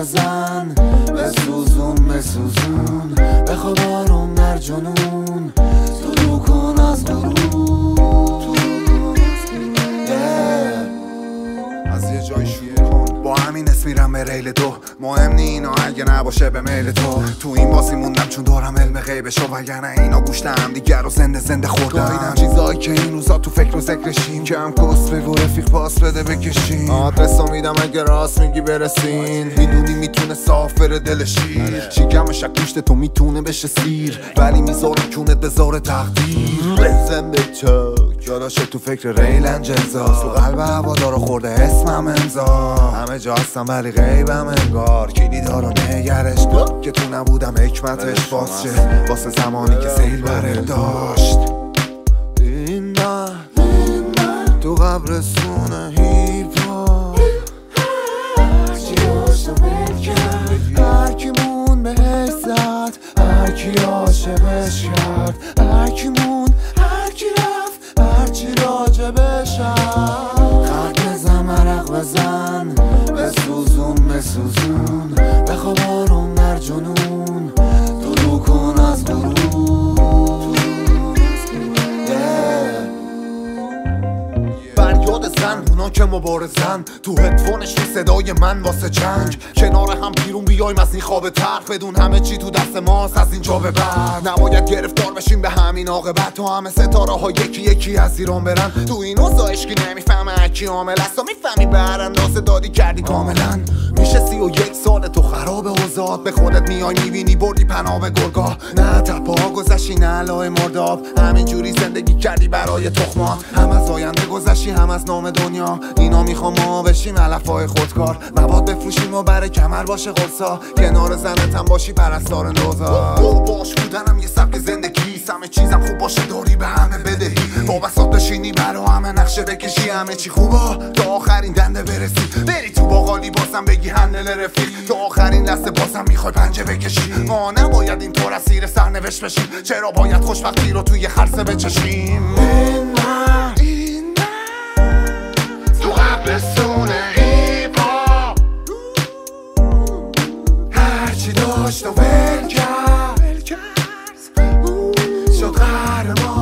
بزن، بسوزون بخواب آروم در جنون، طلوع کن از غروب. از یه جای شروع کن، با همین اسم میرم به ریل دو. مهم نی اینا اگه نباشه به میل تو این باسی موندم چون دارم علم غیبشو، وگرنه اینا گوشت هم دیگر رو زنده خوردن. چیزایی که این روزا تو فکر و ذکرشیم، کم کس بگو رفیق پاس بده بکشیم. آدرسو میدم اگه راست میگی برسین، میدونی میتونه صاف بره دل شیر. شکمش گوشت تو میتونه بشه سیر، ولی میذاره کونت بذاره تقدیر. بزن به چاک یاداشه تو فکر ریل انجلزاست، تو قلب هوادارو خورده اسمم امضا. همه جا هستم ولی غیبم انگار، کلیدارو نگرش دار که تو نبودم حکمتش باز شه، واسه زمانی که سیل بره داشت. این من تو قبرستون هیپا، هرچی عاشق کرد، هرکی مون بهش زد، هرکی عاشقش کرد، هرکی مون، هرکی رفت، هرچی راجبش هست. خط بزن مرق بزن، بسوزون بخواب آروم در جنون، طلوع کن از غروب. فریاد زن اونا که مبارزن، تو هدفونش صدای من واسه جنگ. کنار هم بیرون بیایم از این خواب تلخ، بدون همه چی تو دست ماست از اینجا به بعد. نباید گرفتار بشیم به همین عاقبت، تو همه ستاره ها یکی یکی از ایران برن. تو این اوضاع اشکی نمیفهمه اکی عامل است، تو میفهمی براندازه دادی کردی کاملا. میشه 31 سال تو خراب اوضاعت، به خودت میای میبینی بردی پناه به گرگاه. نه تپا گذشتی نه علای مرداب، همینجوری زندگی کردی برای تخمات. هم از آینده گذشتی هم از نام دنیا، اینا میخوام ما بشیم علفای خودکار. مواد بفروشیم و برای کمر باشه قرصا، کنار زنت هم باشی پرستار نوزا. باش بودنم یه سبک زندگی، همه چیزم خوب باشه داری به همه بدهی. وابسات بشینی برا همه نقشه بکشی، همه چی خوبا تا آخرین دنده برسی. بری تو باقالی بازم بگی هندل رفیق، تا آخرین لحظه بازم میخوای پنجه بکشی. ما نباید اینطور اسیر سرنوشت بشیم، چرا باید خوشبختی رو توی خرسه بچشیم؟ این من تو قبرستون هیپا، هرچی داشت و ول کرد، شد قهرمان.